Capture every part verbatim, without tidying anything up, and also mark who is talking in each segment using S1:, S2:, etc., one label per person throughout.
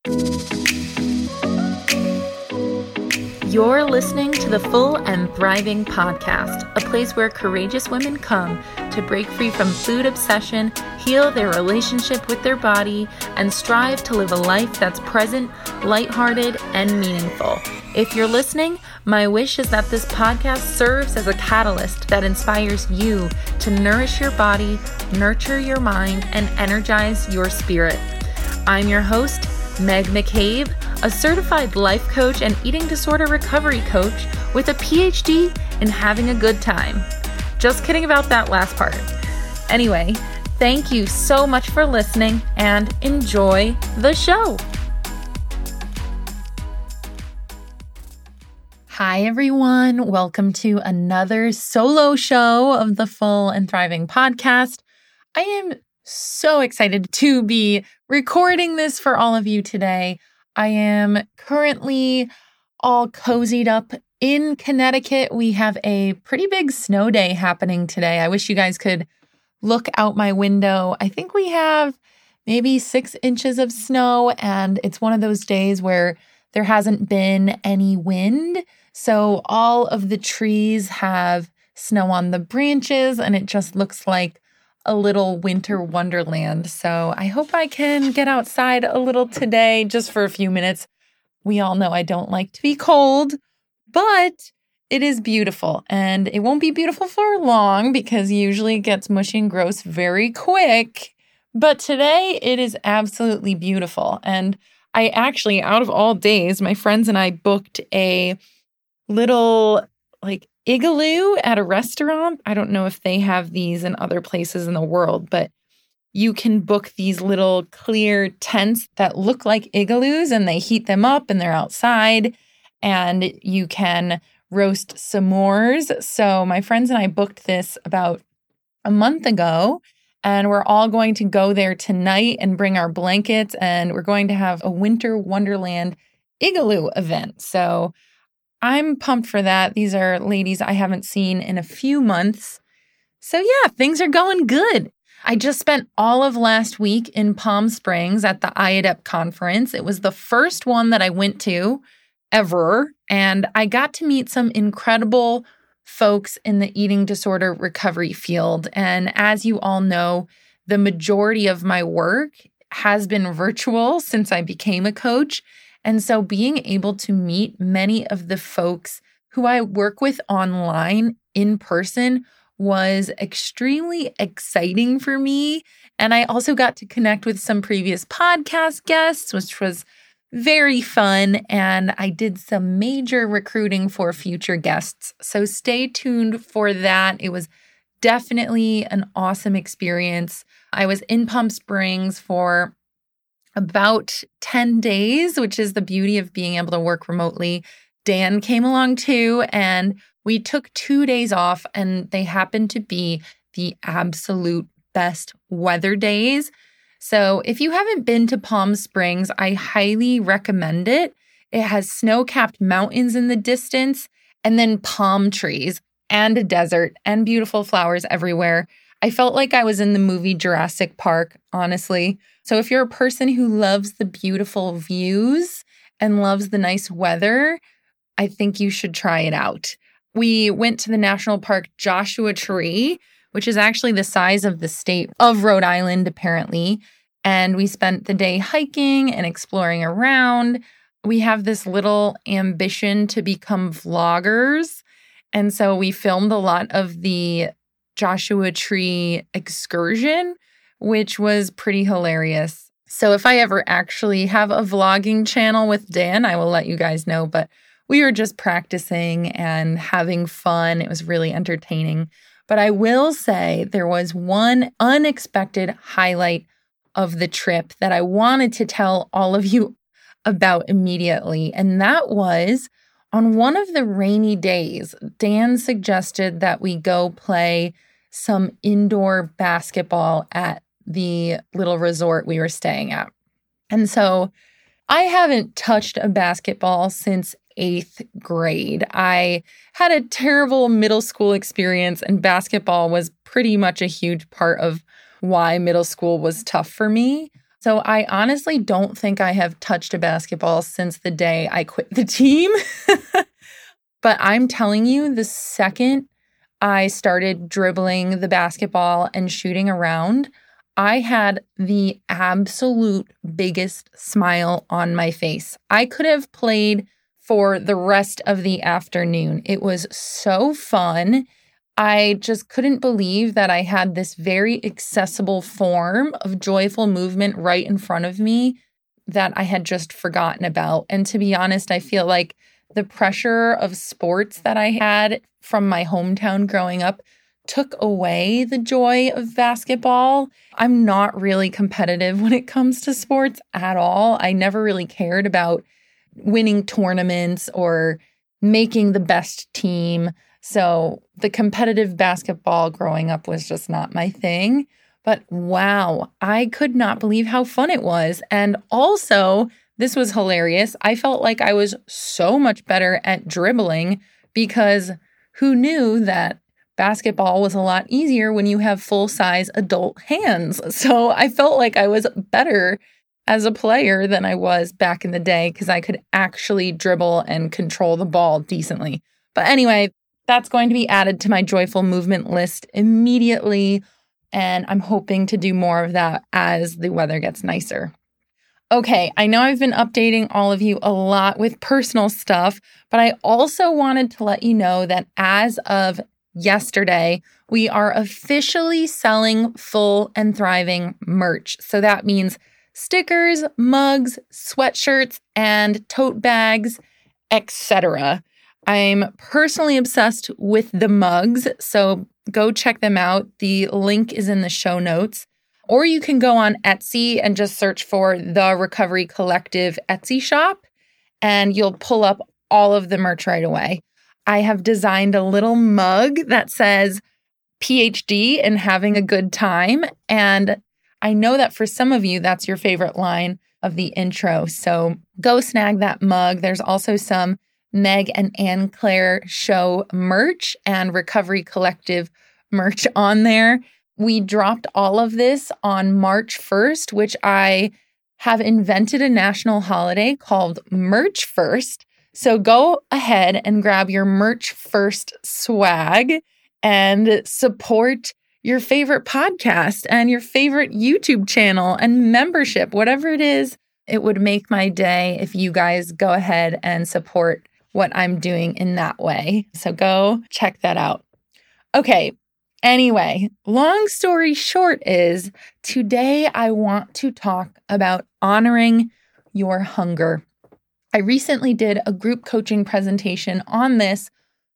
S1: You're listening to the Full and Thriving Podcast, a place where courageous women come to break free from food obsession, heal their relationship with their body, and strive to live a life that's present, lighthearted, and meaningful. If you're listening, my wish is that this podcast serves as a catalyst that inspires you to nourish your body, nurture your mind, and energize your spirit. I'm your host, Meg McCabe, a certified life coach and eating disorder recovery coach with a P H D in having a good time. Just kidding about that last part. Anyway, thank you so much for listening and enjoy the show. Hi, everyone. Welcome to another solo show of the Full and Thriving Podcast. I am so excited to be recording this for all of you today. I am currently all cozied up in Connecticut. We have a pretty big snow day happening today. I wish you guys could look out my window. I think we have maybe six inches of snow, and it's one of those days where there hasn't been any wind. So all of the trees have snow on the branches, and it just looks like a little winter wonderland. So I hope I can get outside a little today, just for a few minutes. We all know I don't like to be cold, but it is beautiful, and it won't be beautiful for long because usually it gets mushy and gross very quick. But today it is absolutely beautiful. And I actually, out of all days, my friends and I booked a little like igloo at a restaurant. I don't know if they have these in other places in the world, but you can book these little clear tents that look like igloos, and they heat them up and they're outside, and you can roast s'mores. So my friends and I booked this about a month ago, and we're all going to go there tonight and bring our blankets, and we're going to have a winter wonderland igloo event. So I'm pumped for that. These are ladies I haven't seen in a few months. So yeah, things are going good. I just spent all of last week in Palm Springs at the I A D E P conference. It was the first one that I went to ever, and I got to meet some incredible folks in the eating disorder recovery field. And as you all know, the majority of my work has been virtual since I became a coach. And so being able to meet many of the folks who I work with online in person was extremely exciting for me. And I also got to connect with some previous podcast guests, which was very fun. And I did some major recruiting for future guests. So stay tuned for that. It was definitely an awesome experience. I was in Palm Springs for about ten days, which is the beauty of being able to work remotely. Dan came along too, and we took two days off, and they happened to be the absolute best weather days. So if you haven't been to Palm Springs, I highly recommend it. It has snow-capped mountains in the distance, and then palm trees and a desert and beautiful flowers everywhere. I felt like I was in the movie Jurassic Park, honestly. So if you're a person who loves the beautiful views and loves the nice weather, I think you should try it out. We went to the National Park Joshua Tree, which is actually the size of the state of Rhode Island, apparently. And we spent the day hiking and exploring around. We have this little ambition to become vloggers. And so we filmed a lot of the Joshua Tree excursion, which was pretty hilarious. So if I ever actually have a vlogging channel with Dan, I will let you guys know. But we were just practicing and having fun. It was really entertaining. But I will say there was one unexpected highlight of the trip that I wanted to tell all of you about immediately. And that was on one of the rainy days, Dan suggested that we go play some indoor basketball at the little resort we were staying at. And so I haven't touched a basketball since eighth grade. I had a terrible middle school experience, and basketball was pretty much a huge part of why middle school was tough for me. So I honestly don't think I have touched a basketball since the day I quit the team. But I'm telling you, the second I started dribbling the basketball and shooting around, I had the absolute biggest smile on my face. I could have played for the rest of the afternoon. It was so fun. I just couldn't believe that I had this very accessible form of joyful movement right in front of me that I had just forgotten about. And to be honest, I feel like the pressure of sports that I had from my hometown growing up took away the joy of basketball. I'm not really competitive when it comes to sports at all. I never really cared about winning tournaments or making the best team. So the competitive basketball growing up was just not my thing. But wow, I could not believe how fun it was. And also, this was hilarious. I felt like I was so much better at dribbling because who knew that basketball was a lot easier when you have full-size adult hands. So I felt like I was better as a player than I was back in the day because I could actually dribble and control the ball decently. But anyway, that's going to be added to my joyful movement list immediately. And I'm hoping to do more of that as the weather gets nicer. Okay, I know I've been updating all of you a lot with personal stuff, but I also wanted to let you know that as of yesterday, we are officially selling Full and Thriving merch. So that means stickers, mugs, sweatshirts, and tote bags, et cetera. I'm personally obsessed with the mugs, so go check them out. The link is in the show notes. Or you can go on Etsy and just search for the Recovery Collective Etsy shop, and you'll pull up all of the merch right away. I have designed a little mug that says P H D in having a good time. And I know that for some of you, that's your favorite line of the intro. So go snag that mug. There's also some Meg and Anne Claire show merch and Recovery Collective merch on there. We dropped all of this on March first, which I have invented a national holiday called Merch First. So go ahead and grab your Merch First swag and support your favorite podcast and your favorite YouTube channel and membership, whatever it is. It would make my day if you guys go ahead and support what I'm doing in that way. So go check that out. Okay. Anyway, long story short is today I want to talk about honoring your hunger. I recently did a group coaching presentation on this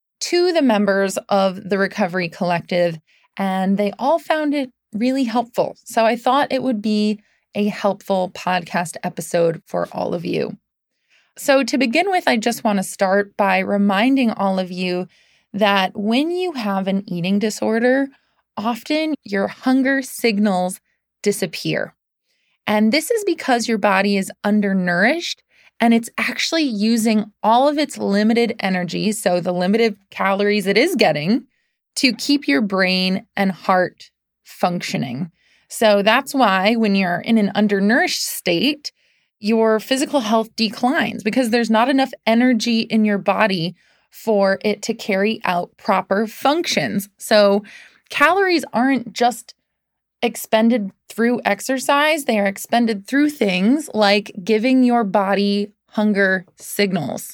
S1: to the members of the Recovery Collective, and they all found it really helpful. So I thought it would be a helpful podcast episode for all of you. So to begin with, I just want to start by reminding all of you that when you have an eating disorder, often your hunger signals disappear. And this is because your body is undernourished and it's actually using all of its limited energy, so the limited calories it is getting, to keep your brain and heart functioning. So that's why when you're in an undernourished state, your physical health declines because there's not enough energy in your body for it to carry out proper functions. So calories aren't just expended through exercise. They are expended through things like giving your body hunger signals.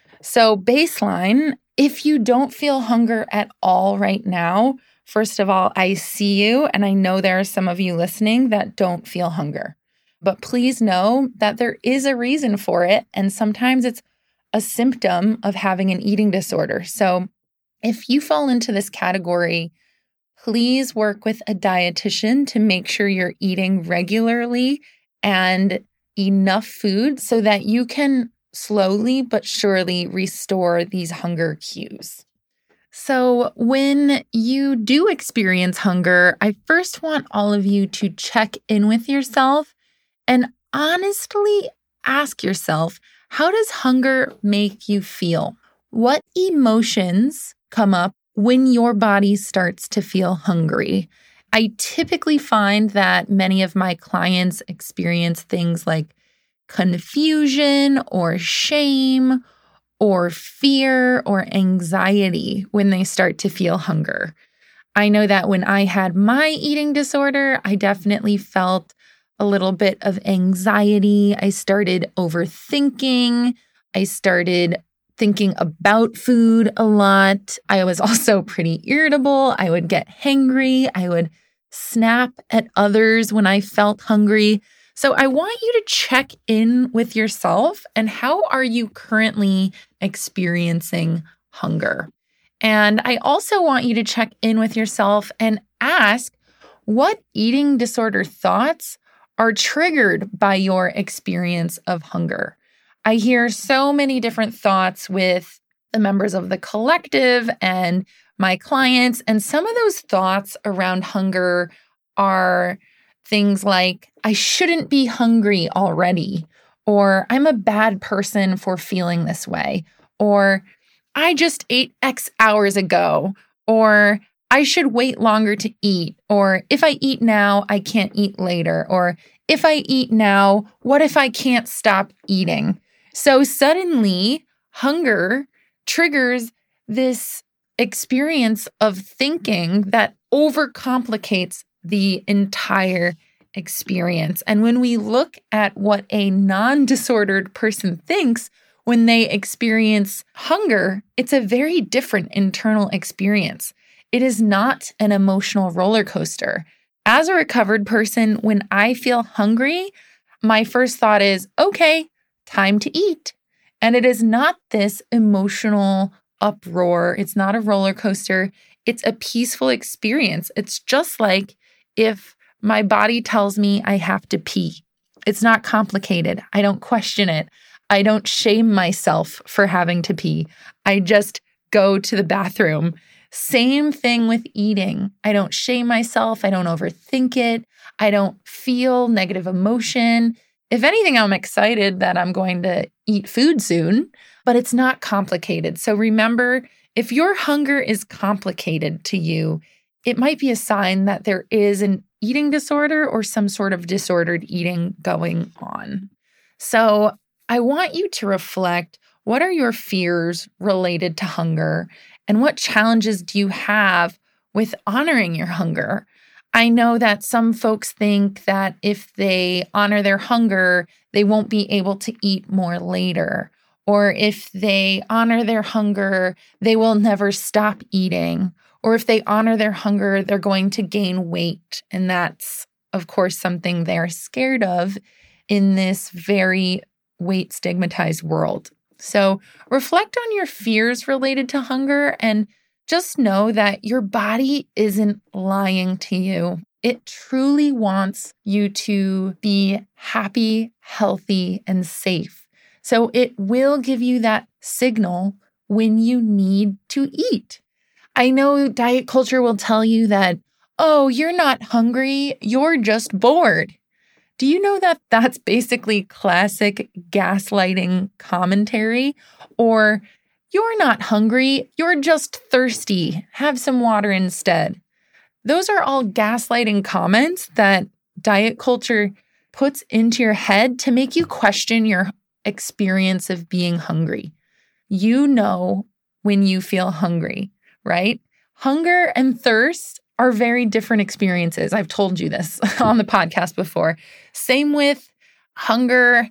S1: So baseline, if you don't feel hunger at all right now, first of all, I see you, and I know there are some of you listening that don't feel hunger. But please know that there is a reason for it, and sometimes it's a symptom of having an eating disorder. So if you fall into this category, please work with a dietitian to make sure you're eating regularly and enough food so that you can slowly but surely restore these hunger cues. So when you do experience hunger, I first want all of you to check in with yourself and honestly ask yourself, how does hunger make you feel? What emotions come up when your body starts to feel hungry? I typically find that many of my clients experience things like confusion or shame or fear or anxiety when they start to feel hunger. I know that when I had my eating disorder, I definitely felt a little bit of anxiety. I started overthinking. I started thinking about food a lot. I was also pretty irritable. I would get hangry. I would snap at others when I felt hungry. So I want you to check in with yourself and how are you currently experiencing hunger? And I also want you to check in with yourself and ask what eating disorder thoughts are triggered by your experience of hunger. I hear so many different thoughts with the members of the collective and my clients, and some of those thoughts around hunger are things like, I shouldn't be hungry already, or I'm a bad person for feeling this way, or I just ate X hours ago, or I should wait longer to eat, or if I eat now, I can't eat later, or if I eat now, what if I can't stop eating? So suddenly, hunger triggers this experience of thinking that overcomplicates the entire experience. And when we look at what a non-disordered person thinks when they experience hunger, it's a very different internal experience. It is not an emotional roller coaster. As a recovered person, when I feel hungry, my first thought is, okay, time to eat. And it is not this emotional uproar. It's not a roller coaster. It's a peaceful experience. It's just like if my body tells me I have to pee. It's not complicated. I don't question it. I don't shame myself for having to pee. I just go to the bathroom. Same thing with eating. I don't shame myself. I don't overthink it. I don't feel negative emotion. If anything, I'm excited that I'm going to eat food soon, but it's not complicated. So remember, if your hunger is complicated to you, it might be a sign that there is an eating disorder or some sort of disordered eating going on. So I want you to reflect, what are your fears related to hunger? And what challenges do you have with honoring your hunger? I know that some folks think that if they honor their hunger, they won't be able to eat more later. Or if they honor their hunger, they will never stop eating. Or if they honor their hunger, they're going to gain weight. And that's, of course, something they're scared of in this very weight stigmatized world. So reflect on your fears related to hunger and just know that your body isn't lying to you. It truly wants you to be happy, healthy, and safe. So it will give you that signal when you need to eat. I know diet culture will tell you that, oh, you're not hungry, you're just bored. Do you know that that's basically classic gaslighting commentary? Or you're not hungry, you're just thirsty. Have some water instead. Those are all gaslighting comments that diet culture puts into your head to make you question your experience of being hungry. You know when you feel hungry, right? Hunger and thirst are very different experiences. I've told you this on the podcast before. Same with hunger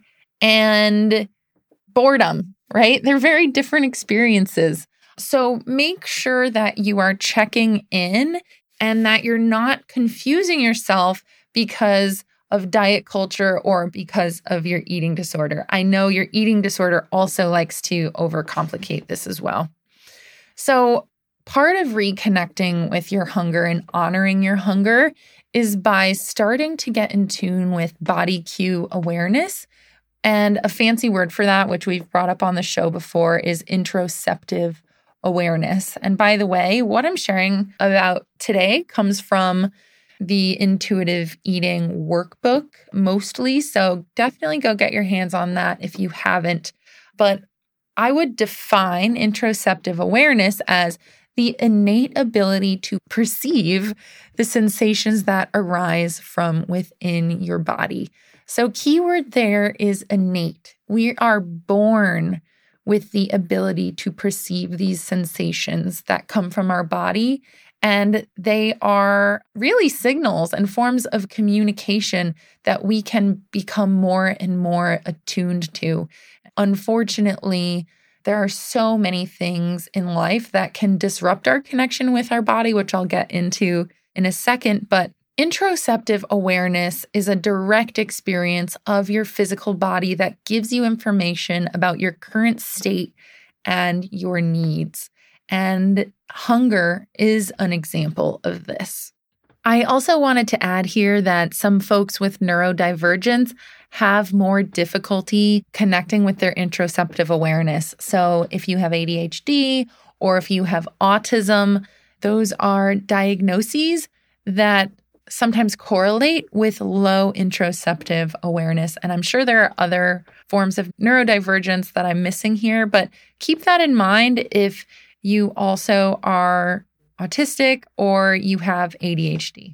S1: and boredom, right? They're very different experiences. So make sure that you are checking in and that you're not confusing yourself because of diet culture or because of your eating disorder. I know your eating disorder also likes to overcomplicate this as well. So part of reconnecting with your hunger and honoring your hunger is by starting to get in tune with body cue awareness. And a fancy word for that, which we've brought up on the show before, is interoceptive awareness. And by the way, what I'm sharing about today comes from the Intuitive Eating Workbook mostly. So definitely go get your hands on that if you haven't. But I would define interoceptive awareness as the innate ability to perceive the sensations that arise from within your body. So keyword there is innate. We are born with the ability to perceive these sensations that come from our body, and they are really signals and forms of communication that we can become more and more attuned to. Unfortunately, there are so many things in life that can disrupt our connection with our body, which I'll get into in a second. But interoceptive awareness is a direct experience of your physical body that gives you information about your current state and your needs. And hunger is an example of this. I also wanted to add here that some folks with neurodivergence have more difficulty connecting with their interoceptive awareness. So if you have A D H D or if you have autism, those are diagnoses that sometimes correlate with low interoceptive awareness. And I'm sure there are other forms of neurodivergence that I'm missing here, but keep that in mind if you also are autistic or you have A D H D.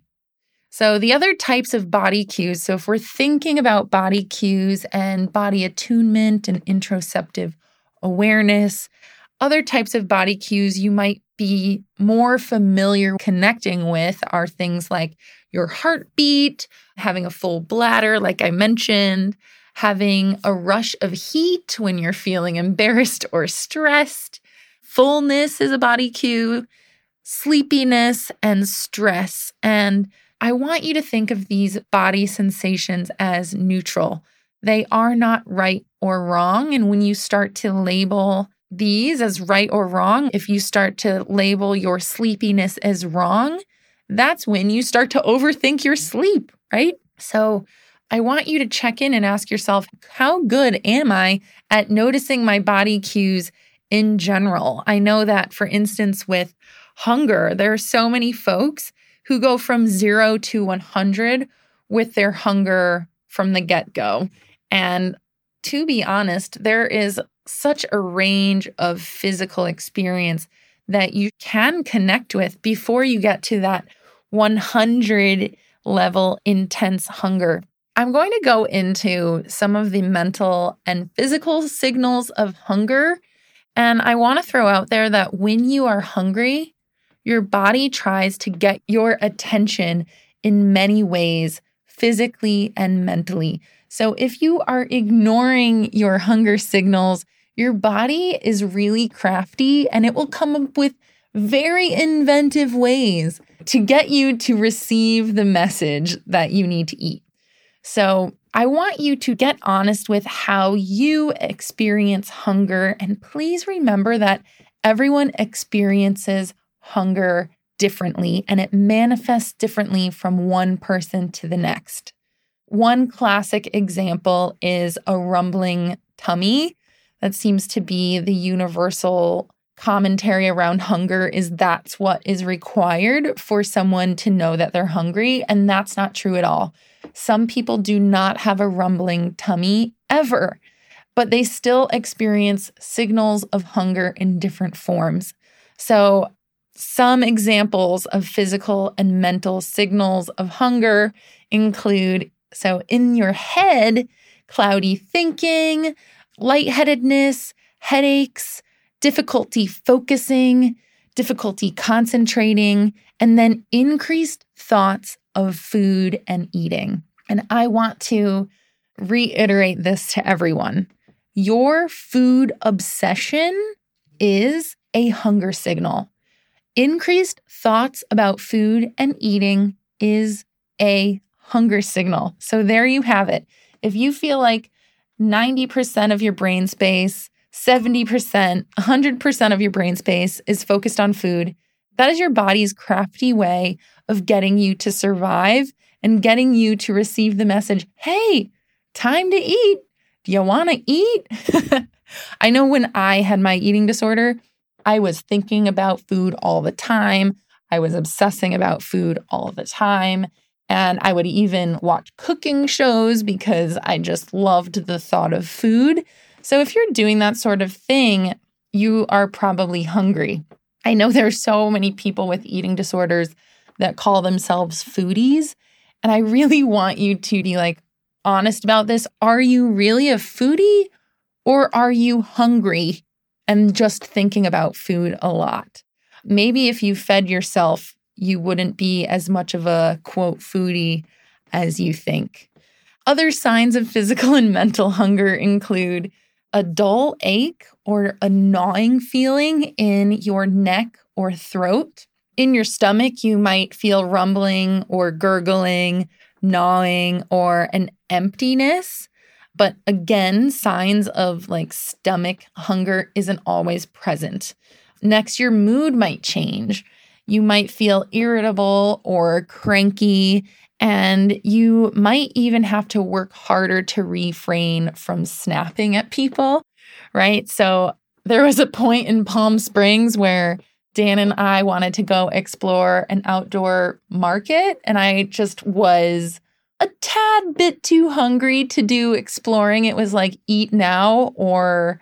S1: So the other types of body cues, so if we're thinking about body cues and body attunement and interoceptive awareness, other types of body cues you might be more familiar connecting with are things like your heartbeat, having a full bladder, like I mentioned, having a rush of heat when you're feeling embarrassed or stressed. Fullness is a body cue, sleepiness, and stress. And I want you to think of these body sensations as neutral. They are not right or wrong. And when you start to label these as right or wrong, if you start to label your sleepiness as wrong, that's when you start to overthink your sleep, right? So I want you to check in and ask yourself, how good am I at noticing my body cues in general? I know that, for instance, with hunger, there are so many folks who go from zero to one hundred with their hunger from the get-go. And to be honest, there is such a range of physical experience that you can connect with before you get to that one hundred level intense hunger. I'm going to go into some of the mental and physical signals of hunger. And I want to throw out there that when you are hungry, your body tries to get your attention in many ways, physically and mentally. So if you are ignoring your hunger signals, your body is really crafty and it will come up with very inventive ways to get you to receive the message that you need to eat. So I want you to get honest with how you experience hunger. And please remember that everyone experiences hunger differently and it manifests differently from one person to the next. One classic example is a rumbling tummy. That seems to be the universal commentary around hunger, is that's what is required for someone to know that they're hungry. And that's not true at all. Some people do not have a rumbling tummy ever, but they still experience signals of hunger in different forms. So some examples of physical and mental signals of hunger include, so in your head, cloudy thinking, lightheadedness, headaches, difficulty focusing, difficulty concentrating, and then increased thoughts of food and eating. And I want to reiterate this to everyone. Your food obsession is a hunger signal. Increased thoughts about food and eating is a hunger signal. So there you have it. If you feel like ninety percent of your brain space, seventy percent, one hundred percent of your brain space is focused on food, that is your body's crafty way of getting you to survive and getting you to receive the message, hey, time to eat. Do you want to eat? I know when I had my eating disorder, I was thinking about food all the time. I was obsessing about food all the time. And I would even watch cooking shows because I just loved the thought of food. So if you're doing that sort of thing, you are probably hungry. I know there are so many people with eating disorders that call themselves foodies. And I really want you to be like honest about this. Are you really a foodie or are you hungry and just thinking about food a lot? Maybe if you fed yourself, you wouldn't be as much of a quote foodie as you think. Other signs of physical and mental hunger include a dull ache or a gnawing feeling in your neck or throat. In your stomach, you might feel rumbling or gurgling, gnawing, or an emptiness. But again, signs of like stomach hunger isn't always present. Next, your mood might change. You might feel irritable or cranky, and you might even have to work harder to refrain from snapping at people, right? So there was a point in Palm Springs where Dan and I wanted to go explore an outdoor market, and I just was a tad bit too hungry to do exploring. It was like eat now or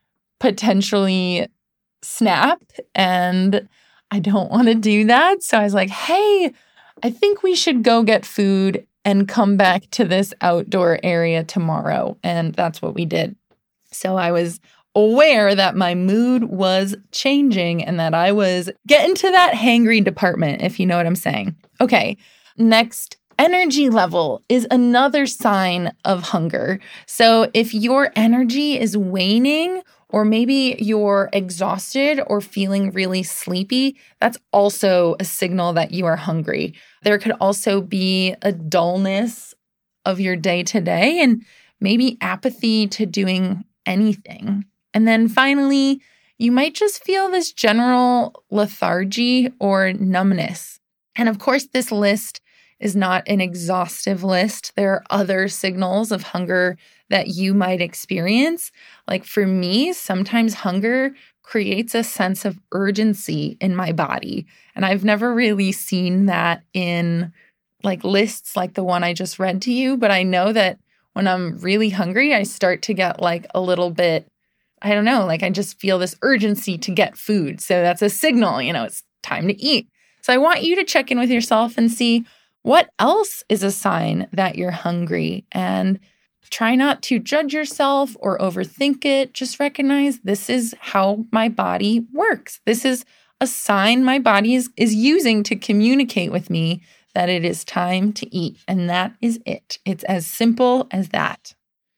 S1: potentially snap, and I don't want to do that. So I was like, hey, I think we should go get food and come back to this outdoor area tomorrow. And that's what we did. So I was aware that my mood was changing and that I was getting to that hangry department, if you know what I'm saying. Okay, next, energy level is another sign of hunger. So if your energy is waning, or maybe you're exhausted or feeling really sleepy, that's also a signal that you are hungry. There could also be a dullness of your day to day and maybe apathy to doing anything. And then finally, you might just feel this general lethargy or numbness. And of course, this list is not an exhaustive list. There are other signals of hunger that you might experience. Like for me, sometimes hunger creates a sense of urgency in my body. And I've never really seen that in like lists like the one I just read to you. But I know that when I'm really hungry, I start to get like a little bit, I don't know, like I just feel this urgency to get food. So that's a signal, you know, it's time to eat. So I want you to check in with yourself and see what else is a sign that you're hungry, and try not to judge yourself or overthink it. Just recognize this is how my body works. This is a sign my body is, is using to communicate with me that it is time to eat. And that is it. It's as simple as that.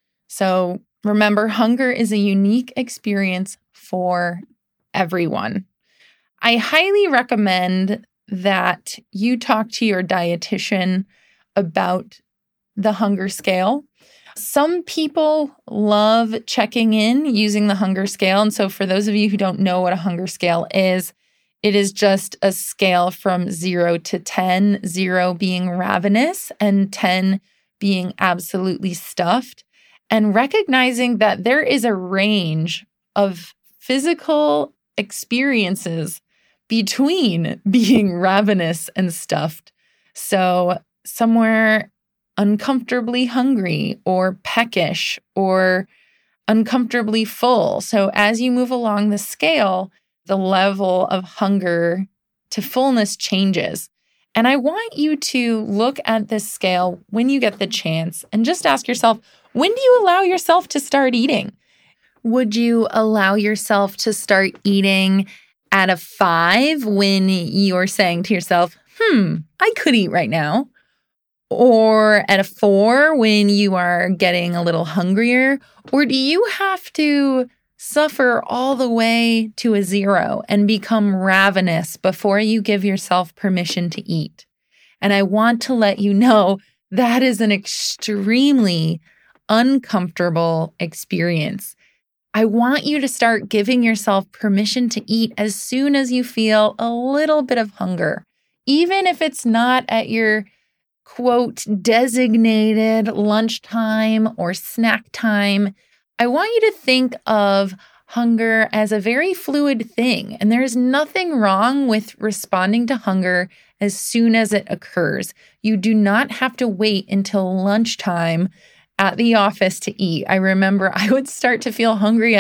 S1: So remember, hunger is a unique experience for everyone. I highly recommend that you talk to your dietitian about the hunger scale. Some people love checking in using the hunger scale. And so for those of you who don't know what a hunger scale is, it is just a scale from zero to ten, zero being ravenous and ten being absolutely stuffed. And recognizing that there is a range of physical experiences between being ravenous and stuffed. So somewhere uncomfortably hungry or peckish or uncomfortably full. So as you move along the scale, the level of hunger to fullness changes. And I want you to look at this scale when you get the chance and just ask yourself, when do you allow yourself to start eating? Would you allow yourself to start eating at a five when you're saying to yourself, hmm, I could eat right now? Or at a four when you are getting a little hungrier? Or do you have to suffer all the way to a zero and become ravenous before you give yourself permission to eat? And I want to let you know that is an extremely uncomfortable experience. I want you to start giving yourself permission to eat as soon as you feel a little bit of hunger, even if it's not at your quote designated lunchtime or snack time. I want you to think of hunger as a very fluid thing, and there's nothing wrong with responding to hunger as soon as it occurs. You do not have to wait until lunchtime at the office to eat. I remember I would start to feel hungry at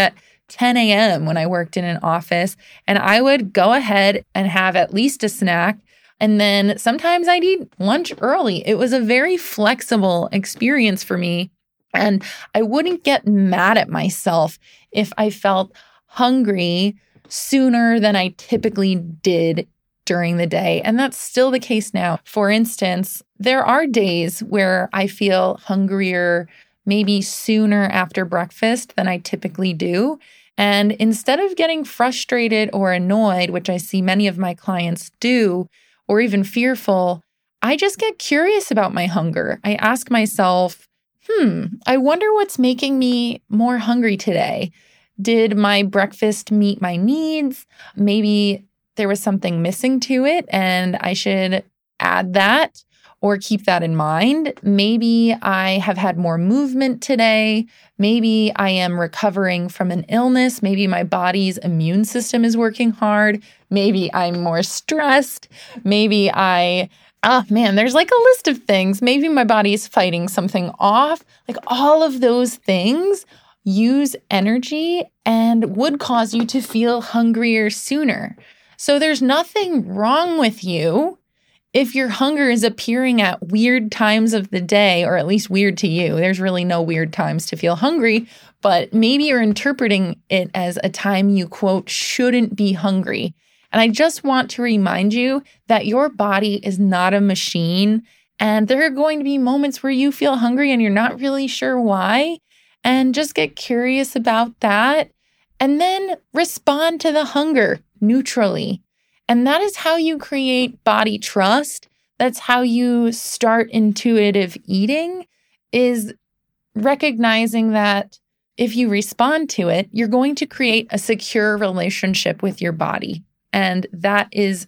S1: ten a.m. when I worked in an office, and I would go ahead and have at least a snack. And then sometimes I'd eat lunch early. It was a very flexible experience for me. And I wouldn't get mad at myself if I felt hungry sooner than I typically did during the day. And that's still the case now. For instance, there are days where I feel hungrier maybe sooner after breakfast than I typically do. And instead of getting frustrated or annoyed, which I see many of my clients do, or even fearful, I just get curious about my hunger. I ask myself, hmm, I wonder what's making me more hungry today. Did my breakfast meet my needs? Maybe there was something missing to it and I should add that or keep that in mind. Maybe I have had more movement today. Maybe I am recovering from an illness. Maybe my body's immune system is working hard. Maybe I'm more stressed. Maybe I, oh man, there's like a list of things. Maybe my body is fighting something off. Like all of those things use energy and would cause you to feel hungrier sooner. So there's nothing wrong with you if your hunger is appearing at weird times of the day, or at least weird to you. There's really no weird times to feel hungry, but maybe you're interpreting it as a time you, quote, shouldn't be hungry. And I just want to remind you that your body is not a machine, and there are going to be moments where you feel hungry and you're not really sure why. And just get curious about that and then respond to the hunger neutrally. And that is how you create body trust. That's how you start intuitive eating, is recognizing that if you respond to it, you're going to create a secure relationship with your body. And that is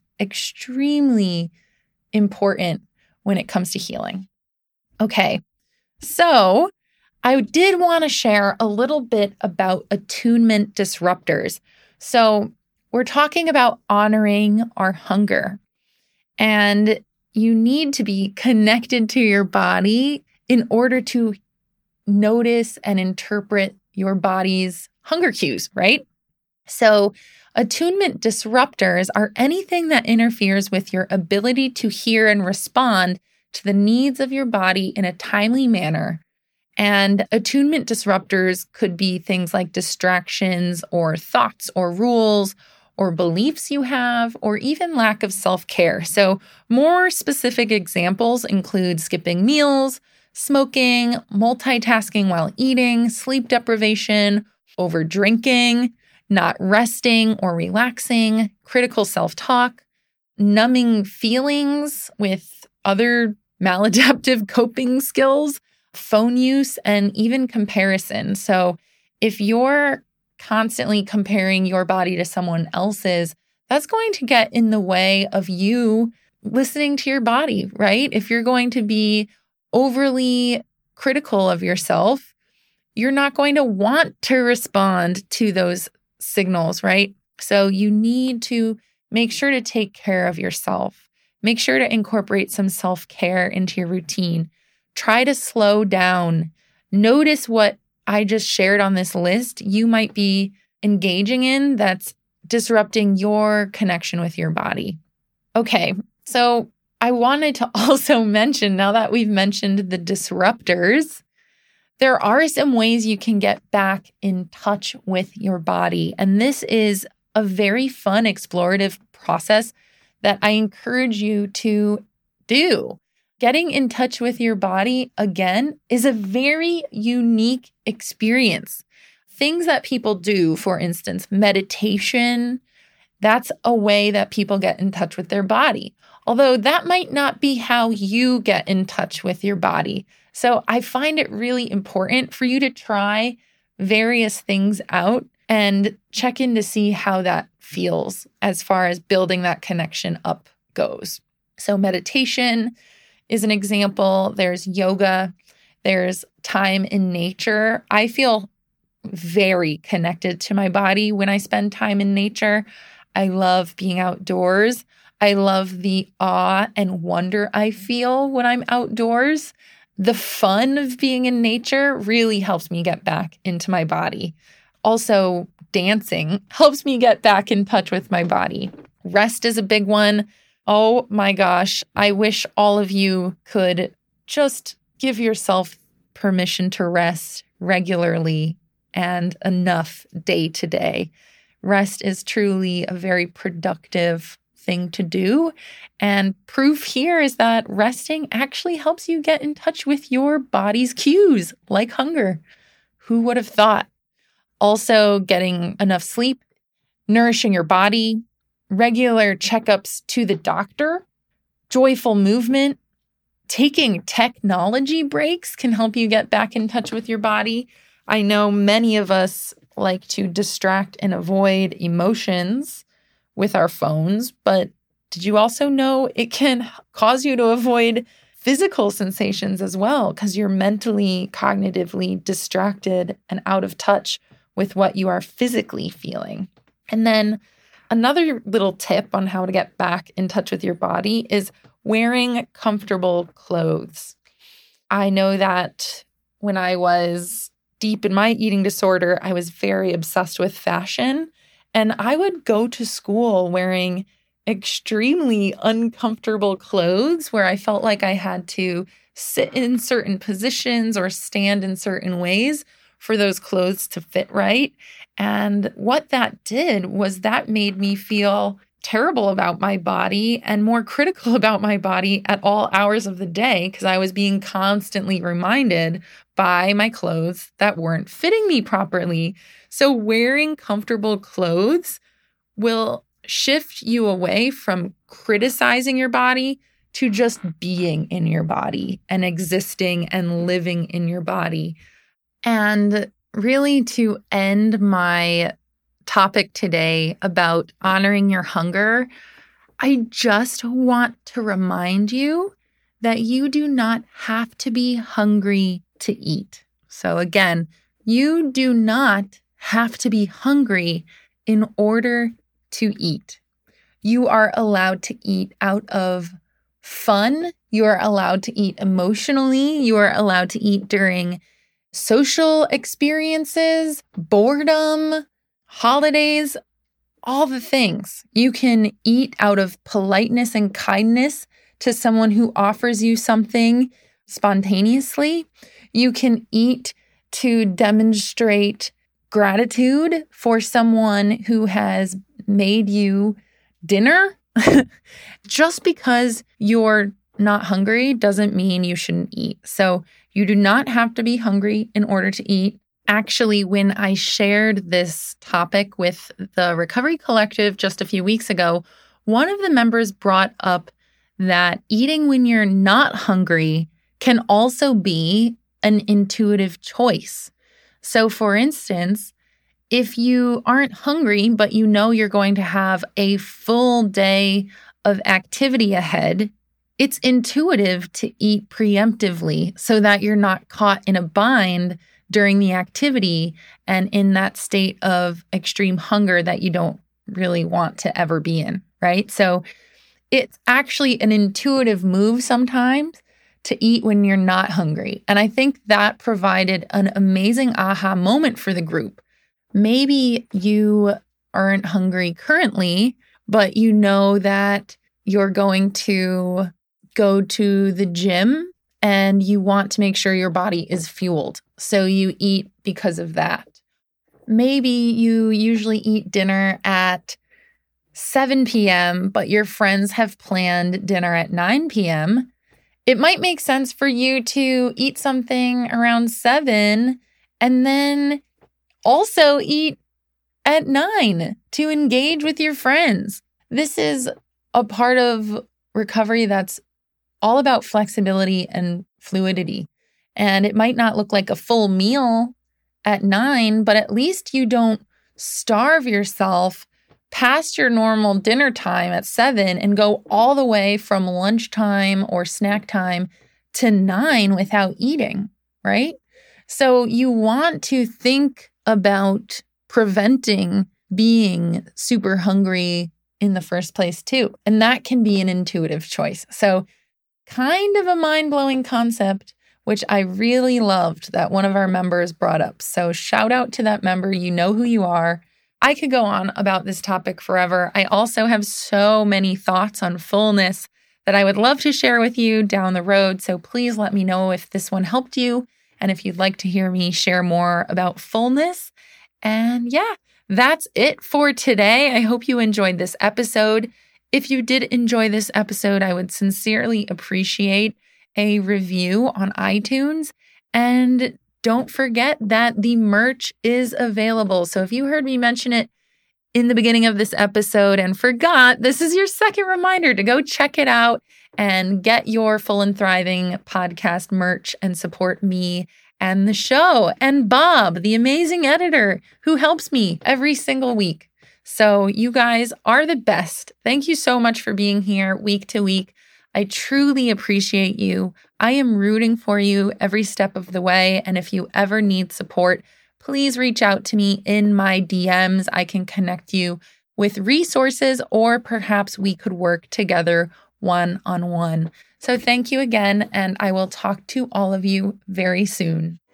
S1: extremely important when it comes to healing. Okay, so I did want to share a little bit about attunement disruptors. So we're talking about honoring our hunger, and you need to be connected to your body in order to notice and interpret your body's hunger cues, right? So attunement disruptors are anything that interferes with your ability to hear and respond to the needs of your body in a timely manner. And attunement disruptors could be things like distractions or thoughts or rules or beliefs you have, or even lack of self-care. So more specific examples include skipping meals, smoking, multitasking while eating, sleep deprivation, over drinking, not resting or relaxing, critical self-talk, numbing feelings with other maladaptive coping skills, phone use, and even comparison. So if you're constantly comparing your body to someone else's, that's going to get in the way of you listening to your body, right? If you're going to be overly critical of yourself, you're not going to want to respond to those signals, right? So you need to make sure to take care of yourself. Make sure to incorporate some self-care into your routine. Try to slow down. Notice what I just shared on this list you might be engaging in that's disrupting your connection with your body. Okay, so I wanted to also mention, now that we've mentioned the disruptors, there are some ways you can get back in touch with your body. And this is a very fun, explorative process that I encourage you to do. Getting in touch with your body, again, is a very unique experience. Things that people do, for instance, meditation, that's a way that people get in touch with their body. Although that might not be how you get in touch with your body. So I find it really important for you to try various things out and check in to see how that feels as far as building that connection up goes. So meditation is an example. There's yoga. There's time in nature. I feel very connected to my body when I spend time in nature. I love being outdoors. I love the awe and wonder I feel when I'm outdoors. The fun of being in nature really helps me get back into my body. Also, dancing helps me get back in touch with my body. Rest is a big one. Oh my gosh, I wish all of you could just give yourself permission to rest regularly and enough day to day. Rest is truly a very productive thing to do. And proof here is that resting actually helps you get in touch with your body's cues, like hunger. Who would have thought? Also, getting enough sleep, nourishing your body, regular checkups to the doctor, joyful movement, taking technology breaks can help you get back in touch with your body. I know many of us like to distract and avoid emotions with our phones, but did you also know it can cause you to avoid physical sensations as well because you're mentally, cognitively distracted and out of touch with what you are physically feeling? And then another little tip on how to get back in touch with your body is wearing comfortable clothes. I know that when I was deep in my eating disorder, I was very obsessed with fashion, and I would go to school wearing extremely uncomfortable clothes where I felt like I had to sit in certain positions or stand in certain ways for those clothes to fit right. And what that did was that made me feel terrible about my body and more critical about my body at all hours of the day because I was being constantly reminded by my clothes that weren't fitting me properly. So wearing comfortable clothes will shift you away from criticizing your body to just being in your body and existing and living in your body. And really, to end my topic today about honoring your hunger, I just want to remind you that you do not have to be hungry to eat. So again, you do not have to be hungry in order to eat. You are allowed to eat out of fun. You are allowed to eat emotionally. You are allowed to eat during social experiences, boredom, holidays, all the things. You can eat out of politeness and kindness to someone who offers you something spontaneously. You can eat to demonstrate gratitude for someone who has made you dinner. Just because you're not hungry doesn't mean you shouldn't eat. So you do not have to be hungry in order to eat. Actually, when I shared this topic with the Recovery Collective just a few weeks ago, one of the members brought up that eating when you're not hungry can also be an intuitive choice. So for instance, if you aren't hungry, but you know you're going to have a full day of activity ahead, it's intuitive to eat preemptively so that you're not caught in a bind during the activity and in that state of extreme hunger that you don't really want to ever be in, right? So it's actually an intuitive move sometimes to eat when you're not hungry. And I think that provided an amazing aha moment for the group. Maybe you aren't hungry currently, but you know that you're going to go to the gym and you want to make sure your body is fueled. So you eat because of that. Maybe you usually eat dinner at seven p.m., but your friends have planned dinner at nine p.m. It might make sense for you to eat something around seven and then also eat at nine to engage with your friends. This is a part of recovery that's all about flexibility and fluidity. And it might not look like a full meal at nine, but at least you don't starve yourself past your normal dinner time at seven and go all the way from lunchtime or snack time to nine without eating, right? So you want to think about preventing being super hungry in the first place too. And that can be an intuitive choice. So kind of a mind-blowing concept, which I really loved that one of our members brought up. So shout out to that member. You know who you are. I could go on about this topic forever. I also have so many thoughts on fullness that I would love to share with you down the road. So please let me know if this one helped you and if you'd like to hear me share more about fullness. And yeah, that's it for today. I hope you enjoyed this episode. If you did enjoy this episode, I would sincerely appreciate a review on iTunes. And don't forget that the merch is available. So if you heard me mention it in the beginning of this episode and forgot, this is your second reminder to go check it out and get your Full and Thriving podcast merch and support me and the show and Bob, the amazing editor who helps me every single week. So you guys are the best. Thank you so much for being here week to week. I truly appreciate you. I am rooting for you every step of the way. And if you ever need support, please reach out to me in my D Ms. I can connect you with resources, or perhaps we could work together one-on-one. So thank you again, and I will talk to all of you very soon.